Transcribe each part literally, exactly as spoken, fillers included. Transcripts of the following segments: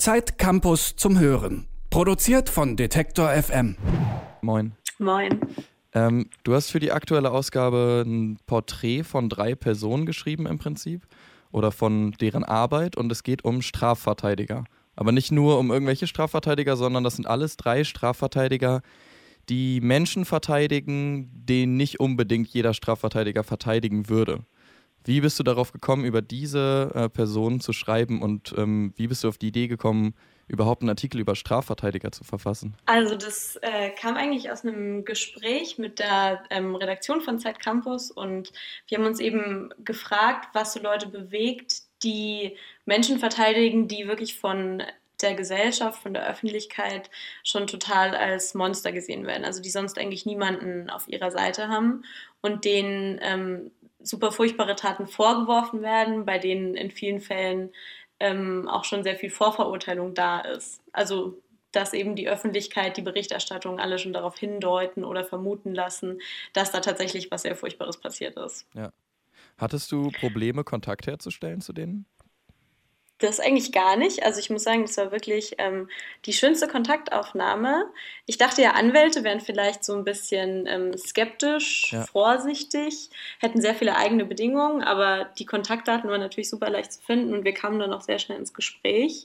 Zeit Campus zum Hören. Produziert von Detektor F M. Moin. Moin. Ähm, du hast für die aktuelle Ausgabe ein Porträt von drei Personen geschrieben im Prinzip oder von deren Arbeit und es geht um Strafverteidiger. Aber nicht nur um irgendwelche Strafverteidiger, sondern das sind alles drei Strafverteidiger, die Menschen verteidigen, den nicht unbedingt jeder Strafverteidiger verteidigen würde. Wie bist du darauf gekommen, über diese äh, Personen zu schreiben und ähm, wie bist du auf die Idee gekommen, überhaupt einen Artikel über Strafverteidiger zu verfassen? Also das äh, kam eigentlich aus einem Gespräch mit der ähm, Redaktion von Zeit Campus und wir haben uns eben gefragt, was so Leute bewegt, die Menschen verteidigen, die wirklich von der Gesellschaft, von der Öffentlichkeit schon total als Monster gesehen werden, also die sonst eigentlich niemanden auf ihrer Seite haben und denen ähm, super furchtbare Taten vorgeworfen werden, bei denen in vielen Fällen ähm, auch schon sehr viel Vorverurteilung da ist. Also dass eben die Öffentlichkeit, die Berichterstattung alle schon darauf hindeuten oder vermuten lassen, dass da tatsächlich was sehr Furchtbares passiert ist. Ja. Hattest du Probleme, Kontakt herzustellen zu denen? Das eigentlich gar nicht. Also ich muss sagen, das war wirklich ähm, die schönste Kontaktaufnahme. Ich dachte ja, Anwälte wären vielleicht so ein bisschen ähm, skeptisch, Ja. vorsichtig, hätten sehr viele eigene Bedingungen, aber die Kontaktdaten waren natürlich super leicht zu finden und wir kamen dann auch sehr schnell ins Gespräch.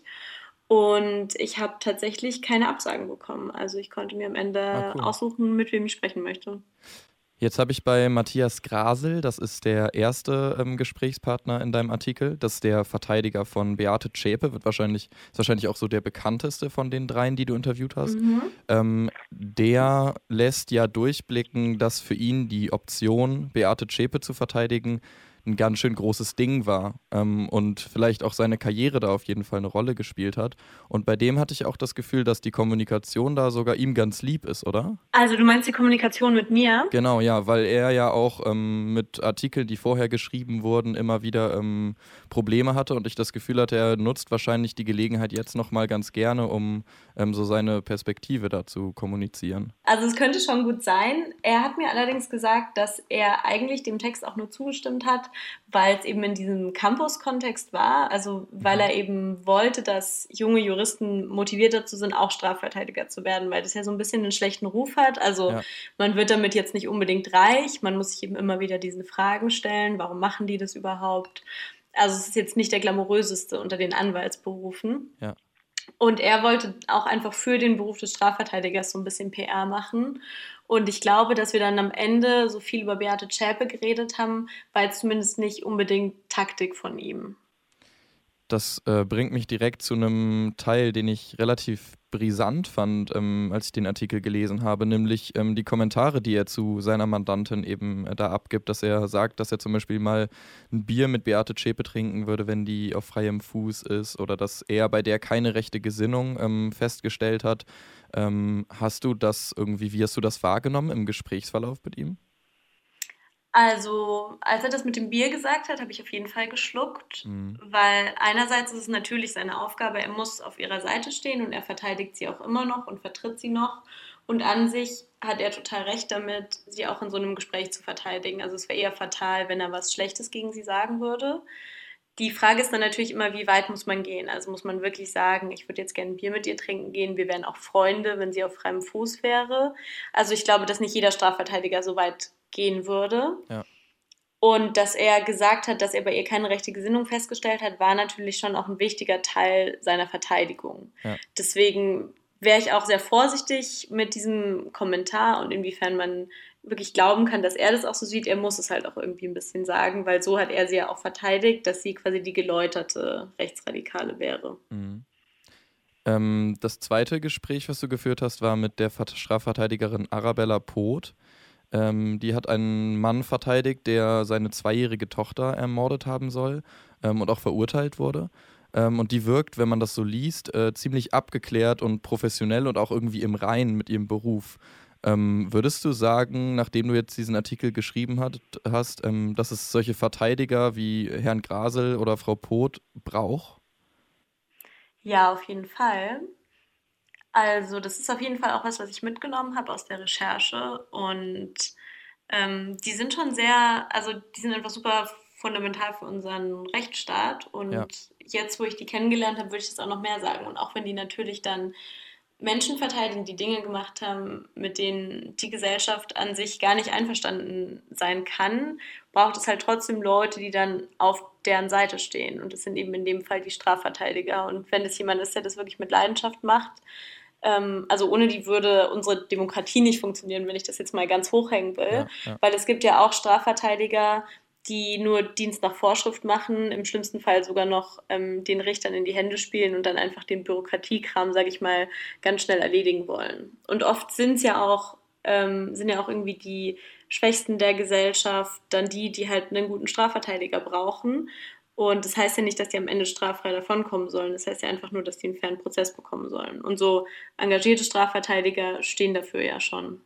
Und ich habe tatsächlich keine Absagen bekommen. Also ich konnte mir am Ende Ah, cool. aussuchen, mit wem ich sprechen möchte. Jetzt habe ich bei Matthias Grasel, das ist der erste ähm, Gesprächspartner in deinem Artikel, das ist der Verteidiger von Beate Zschäpe, wird wahrscheinlich, ist wahrscheinlich auch so der bekannteste von den dreien, die du interviewt hast. Mhm. Ähm, der lässt ja durchblicken, dass für ihn die Option, Beate Zschäpe zu verteidigen, ein ganz schön großes Ding war ähm, und vielleicht auch seine Karriere da auf jeden Fall eine Rolle gespielt hat. Und bei dem hatte ich auch das Gefühl, dass die Kommunikation da sogar ihm ganz lieb ist, oder? Also du meinst die Kommunikation mit mir? Genau, ja, weil er ja auch ähm, mit Artikeln, die vorher geschrieben wurden, immer wieder ähm, Probleme hatte und ich das Gefühl hatte, er nutzt wahrscheinlich die Gelegenheit jetzt nochmal ganz gerne, um ähm, so seine Perspektive da zu kommunizieren. Also es könnte schon gut sein. Er hat mir allerdings gesagt, dass er eigentlich dem Text auch nur zugestimmt hat, weil es eben in diesem Campus-Kontext war. Also weil er eben wollte, dass junge Juristen motiviert dazu sind, auch Strafverteidiger zu werden, weil das ja so ein bisschen einen schlechten Ruf hat. Also Ja. man wird damit jetzt nicht unbedingt reich. Man muss sich eben immer wieder diese Fragen stellen. Warum machen die das überhaupt? Also es ist jetzt nicht der glamouröseste unter den Anwaltsberufen. Ja. Und er wollte auch einfach für den Beruf des Strafverteidigers so ein bisschen P R machen. Und ich glaube, dass wir dann am Ende so viel über Beate Zschäpe geredet haben, war jetzt zumindest nicht unbedingt Taktik von ihm. Das äh, bringt mich direkt zu einem Teil, den ich relativ brisant fand, ähm, als ich den Artikel gelesen habe, nämlich ähm, die Kommentare, die er zu seiner Mandantin eben äh, da abgibt, dass er sagt, dass er zum Beispiel mal ein Bier mit Beate Zschäpe trinken würde, wenn die auf freiem Fuß ist oder dass er bei der keine rechte Gesinnung ähm, festgestellt hat. Ähm, hast du das irgendwie, wie hast du das wahrgenommen im Gesprächsverlauf mit ihm? Also, als er das mit dem Bier gesagt hat, habe ich auf jeden Fall geschluckt, Mhm. weil einerseits ist es natürlich seine Aufgabe, er muss auf ihrer Seite stehen und er verteidigt sie auch immer noch und vertritt sie noch. Und an sich hat er total recht damit, sie auch in so einem Gespräch zu verteidigen. Also es wäre eher fatal, wenn er was Schlechtes gegen sie sagen würde. Die Frage ist dann natürlich immer, wie weit muss man gehen? Also muss man wirklich sagen, ich würde jetzt gerne ein Bier mit ihr trinken gehen, wir wären auch Freunde, wenn sie auf freiem Fuß wäre. Also ich glaube, dass nicht jeder Strafverteidiger so weit gehen würde. Ja. Und dass er gesagt hat, dass er bei ihr keine rechte Gesinnung festgestellt hat, war natürlich schon auch ein wichtiger Teil seiner Verteidigung. Ja. Deswegen wäre ich auch sehr vorsichtig mit diesem Kommentar und inwiefern man wirklich glauben kann, dass er das auch so sieht. Er muss es halt auch irgendwie ein bisschen sagen, weil so hat er sie ja auch verteidigt, dass sie quasi die geläuterte Rechtsradikale wäre. Mhm. Ähm, das zweite Gespräch, was du geführt hast, war mit der Vert- Strafverteidigerin Arabella Poth. Ähm, die hat einen Mann verteidigt, der seine zweijährige Tochter ermordet haben soll ähm, und auch verurteilt wurde. Ähm, und die wirkt, wenn man das so liest, äh, ziemlich abgeklärt und professionell und auch irgendwie im Reinen mit ihrem Beruf. Ähm, würdest du sagen, nachdem du jetzt diesen Artikel geschrieben hat, hast, ähm, dass es solche Verteidiger wie Herrn Grasel oder Frau Poth braucht? Ja, auf jeden Fall. Also das ist auf jeden Fall auch was, was ich mitgenommen habe aus der Recherche und ähm, die sind schon sehr, also die sind einfach super fundamental für unseren Rechtsstaat und Ja. jetzt, wo ich die kennengelernt habe, würde ich das auch noch mehr sagen. Und auch wenn die natürlich dann Menschen verteidigen, die Dinge gemacht haben, mit denen die Gesellschaft an sich gar nicht einverstanden sein kann, braucht es halt trotzdem Leute, die dann auf deren Seite stehen. Und das sind eben in dem Fall die Strafverteidiger. Und wenn es jemand ist, der das wirklich mit Leidenschaft macht, ähm, also ohne die würde unsere Demokratie nicht funktionieren, wenn ich das jetzt mal ganz hochhängen will. Ja, ja. Weil es gibt ja auch Strafverteidiger, die nur Dienst nach Vorschrift machen, im schlimmsten Fall sogar noch ähm, den Richtern in die Hände spielen und dann einfach den Bürokratiekram, sage ich mal, ganz schnell erledigen wollen. Und oft sind's ja auch, ähm, sind ja auch irgendwie die Schwächsten der Gesellschaft dann die, die halt einen guten Strafverteidiger brauchen. Und das heißt ja nicht, dass die am Ende straffrei davonkommen sollen. Das heißt ja einfach nur, dass die einen fairen Prozess bekommen sollen. Und so engagierte Strafverteidiger stehen dafür ja schon.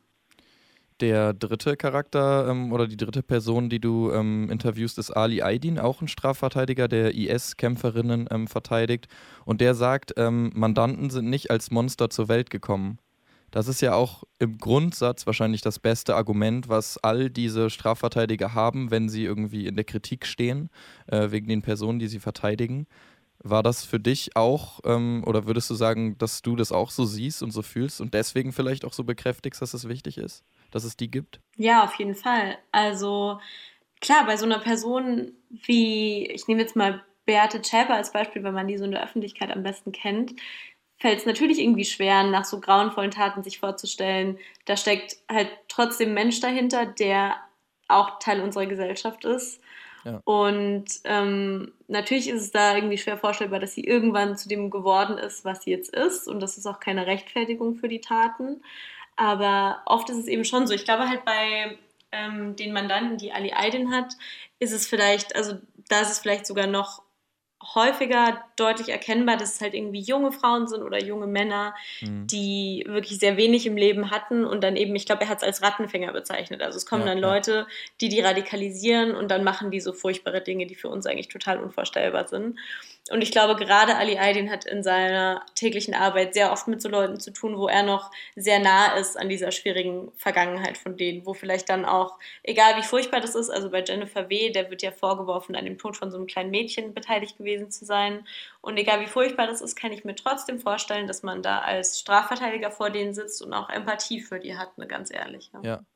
Der dritte Charakter ähm, oder die dritte Person, die du ähm, interviewst, ist Ali Aydin, auch ein Strafverteidiger, der I S-Kämpferinnen ähm, verteidigt. Und der sagt, ähm, Mandanten sind nicht als Monster zur Welt gekommen. Das ist ja auch im Grundsatz wahrscheinlich das beste Argument, was all diese Strafverteidiger haben, wenn sie irgendwie in der Kritik stehen, äh, wegen den Personen, die sie verteidigen. War das für dich auch, ähm, oder würdest du sagen, dass du das auch so siehst und so fühlst und deswegen vielleicht auch so bekräftigst, dass es wichtig ist, dass es die gibt? Ja, auf jeden Fall. Also klar, bei so einer Person wie, ich nehme jetzt mal Beate Zschäpe als Beispiel, wenn man die so in der Öffentlichkeit am besten kennt, fällt es natürlich irgendwie schwer, nach so grauenvollen Taten sich vorzustellen. Da steckt halt trotzdem ein Mensch dahinter, der auch Teil unserer Gesellschaft ist. Ja. Und ähm, natürlich ist es da irgendwie schwer vorstellbar, dass sie irgendwann zu dem geworden ist, was sie jetzt ist. Und das ist auch keine Rechtfertigung für die Taten. Aber oft ist es eben schon so. Ich glaube halt bei ähm, den Mandanten, die Ali Aydin hat, ist es vielleicht, also da ist es vielleicht sogar noch häufiger deutlich erkennbar, dass es halt irgendwie junge Frauen sind oder junge Männer, Mhm. die wirklich sehr wenig im Leben hatten und dann eben, ich glaube, er hat es als Rattenfänger bezeichnet. Also es kommen Ja, dann ja. Leute, die die radikalisieren und dann machen die so furchtbare Dinge, die für uns eigentlich total unvorstellbar sind. Und ich glaube, gerade Ali Aydin hat in seiner täglichen Arbeit sehr oft mit so Leuten zu tun, wo er noch sehr nah ist an dieser schwierigen Vergangenheit von denen, wo vielleicht dann auch, egal wie furchtbar das ist, also bei Jennifer W., der wird ja vorgeworfen, an dem Tod von so einem kleinen Mädchen beteiligt gewesen zu sein. Und egal wie furchtbar das ist, kann ich mir trotzdem vorstellen, dass man da als Strafverteidiger vor denen sitzt und auch Empathie für die hat, ne, ganz ehrlich. Ja. Ja.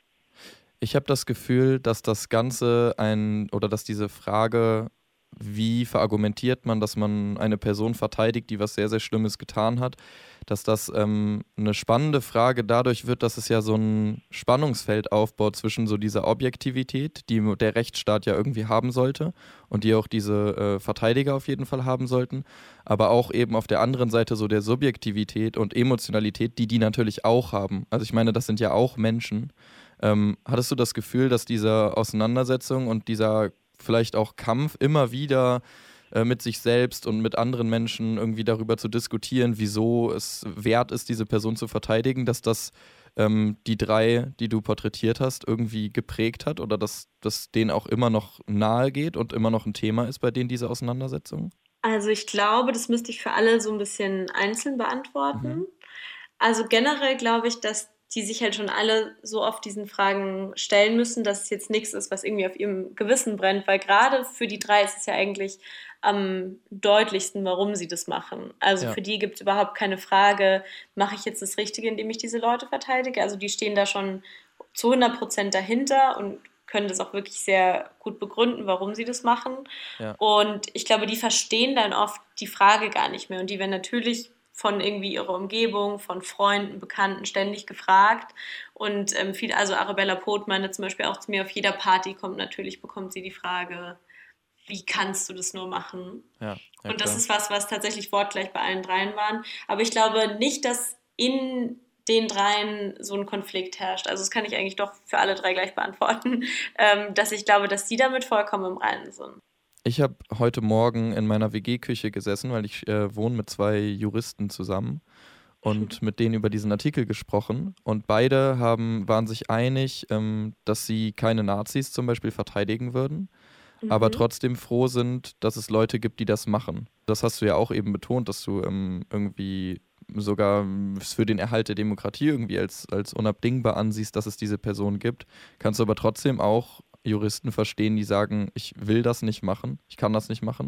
Ich habe das Gefühl, dass das Ganze ein, oder dass diese Frage, wie verargumentiert man, dass man eine Person verteidigt, die was sehr, sehr Schlimmes getan hat, dass das ähm, eine spannende Frage dadurch wird, dass es ja so ein Spannungsfeld aufbaut zwischen so dieser Objektivität, die der Rechtsstaat ja irgendwie haben sollte und die auch diese äh, Verteidiger auf jeden Fall haben sollten, aber auch eben auf der anderen Seite so der Subjektivität und Emotionalität, die die natürlich auch haben. Also ich meine, das sind ja auch Menschen. Ähm, hattest du das Gefühl, dass diese Auseinandersetzung und dieser vielleicht auch Kampf immer wieder äh, mit sich selbst und mit anderen Menschen irgendwie darüber zu diskutieren, wieso es wert ist, diese Person zu verteidigen, dass das ähm, die drei, die du porträtiert hast, irgendwie geprägt hat oder dass das denen auch immer noch nahe geht und immer noch ein Thema ist bei denen, diese Auseinandersetzung? Also ich glaube, das müsste ich für alle so ein bisschen einzeln beantworten. Mhm. Also generell glaube ich, dass die sich halt schon alle so oft diesen Fragen stellen müssen, dass es jetzt nichts ist, was irgendwie auf ihrem Gewissen brennt, weil gerade für die drei ist es ja eigentlich am deutlichsten, warum sie das machen. Also Ja. für die gibt es überhaupt keine Frage, mache ich jetzt das Richtige, indem ich diese Leute verteidige? Also die stehen da schon zu hundert Prozent dahinter und können das auch wirklich sehr gut begründen, warum sie das machen. Ja. Und ich glaube, die verstehen dann oft die Frage gar nicht mehr und die werden natürlich von irgendwie ihrer Umgebung, von Freunden, Bekannten ständig gefragt. Und ähm, viel, also Arabella Poth meinte zum Beispiel auch zu mir, auf jeder Party kommt natürlich, bekommt sie die Frage, wie kannst du das nur machen? Ja, ja, Und das klar. ist was, was tatsächlich wortgleich bei allen dreien waren. Aber ich glaube nicht, dass in den dreien so ein Konflikt herrscht. Also das kann ich eigentlich doch für alle drei gleich beantworten, ähm, dass ich glaube, dass die damit vollkommen im Reinen sind. Ich habe heute Morgen in meiner W G-Küche gesessen, weil ich äh, wohne mit zwei Juristen zusammen und mit denen über diesen Artikel gesprochen. Und beide haben, waren sich einig, ähm, dass sie keine Nazis zum Beispiel verteidigen würden, aber Mhm. trotzdem froh sind, dass es Leute gibt, die das machen. Das hast du ja auch eben betont, dass du ähm, irgendwie sogar ähm, für den Erhalt der Demokratie irgendwie als, als unabdingbar ansiehst, dass es diese Person gibt. Kannst du aber trotzdem auch Juristen verstehen, die sagen, ich will das nicht machen, ich kann das nicht machen,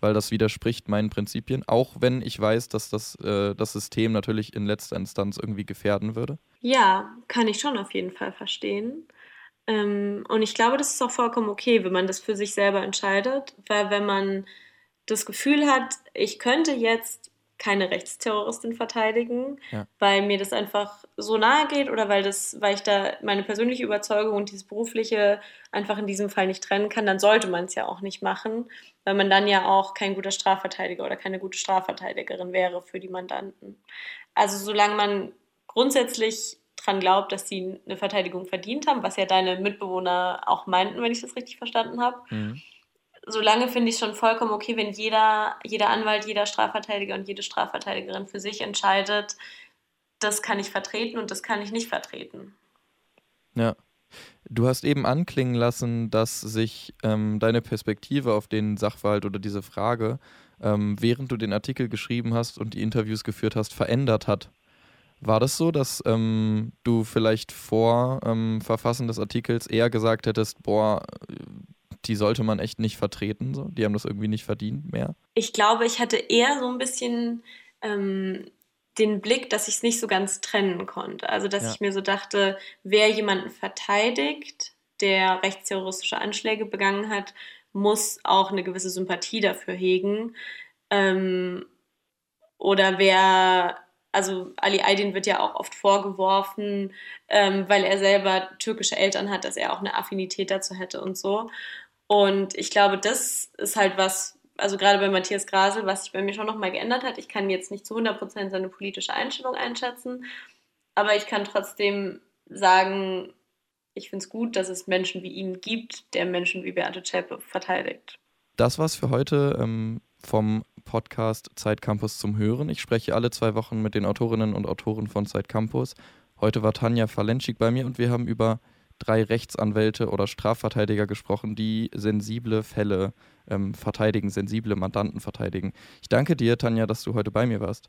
weil das widerspricht meinen Prinzipien, auch wenn ich weiß, dass das äh, das System natürlich in letzter Instanz irgendwie gefährden würde? Ja, kann ich schon auf jeden Fall verstehen. Ähm, und ich glaube, das ist auch vollkommen okay, wenn man das für sich selber entscheidet, weil wenn man das Gefühl hat, ich könnte jetzt keine Rechtsterroristin verteidigen, Ja. weil mir das einfach so nahe geht oder weil das, weil ich da meine persönliche Überzeugung und dieses berufliche einfach in diesem Fall nicht trennen kann, dann sollte man es ja auch nicht machen, weil man dann ja auch kein guter Strafverteidiger oder keine gute Strafverteidigerin wäre für die Mandanten. Also solange man grundsätzlich dran glaubt, dass sie eine Verteidigung verdient haben, was ja deine Mitbewohner auch meinten, wenn ich das richtig verstanden habe, Mhm. solange finde ich es schon vollkommen okay, wenn jeder, jeder Anwalt, jeder Strafverteidiger und jede Strafverteidigerin für sich entscheidet, das kann ich vertreten und das kann ich nicht vertreten. Ja. Du hast eben anklingen lassen, dass sich ähm, deine Perspektive auf den Sachverhalt oder diese Frage, ähm, während du den Artikel geschrieben hast und die Interviews geführt hast, verändert hat. War das so, dass ähm, du vielleicht vor ähm, Verfassen des Artikels eher gesagt hättest, boah, die sollte man echt nicht vertreten, so? Die haben das irgendwie nicht verdient mehr? Ich glaube, ich hatte eher so ein bisschen ähm, den Blick, dass ich es nicht so ganz trennen konnte. Also, dass Ja. ich mir so dachte, wer jemanden verteidigt, der rechtsterroristische Anschläge begangen hat, muss auch eine gewisse Sympathie dafür hegen. Ähm, oder wer, also Ali Aydin wird ja auch oft vorgeworfen, ähm, weil er selber türkische Eltern hat, dass er auch eine Affinität dazu hätte und so. Und ich glaube, das ist halt was, also gerade bei Matthias Grasel, was sich bei mir schon nochmal geändert hat. Ich kann jetzt nicht zu hundert Prozent seine politische Einstellung einschätzen, aber ich kann trotzdem sagen, ich finde es gut, dass es Menschen wie ihn gibt, der Menschen wie Beate Zschäpe verteidigt. Das war's für heute ähm, vom Podcast Zeit Campus zum Hören. Ich spreche alle zwei Wochen mit den Autorinnen und Autoren von Zeit Campus. Heute war Tanja Falenschik bei mir und wir haben über drei Rechtsanwälte oder Strafverteidiger gesprochen, die sensible Fälle ähm, verteidigen, sensible Mandanten verteidigen. Ich danke dir, Tanja, dass du heute bei mir warst.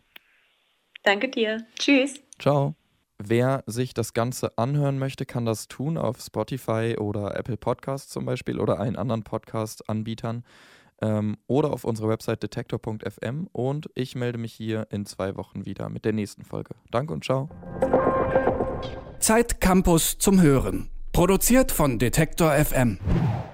Danke dir. Tschüss. Ciao. Wer sich das Ganze anhören möchte, kann das tun auf Spotify oder Apple Podcasts zum Beispiel oder allen anderen Podcast-Anbietern ähm, oder auf unserer Website detektor punkt f m und ich melde mich hier in zwei Wochen wieder mit der nächsten Folge. Danke und ciao. Zeit Campus zum Hören. Produziert von Detektor F M.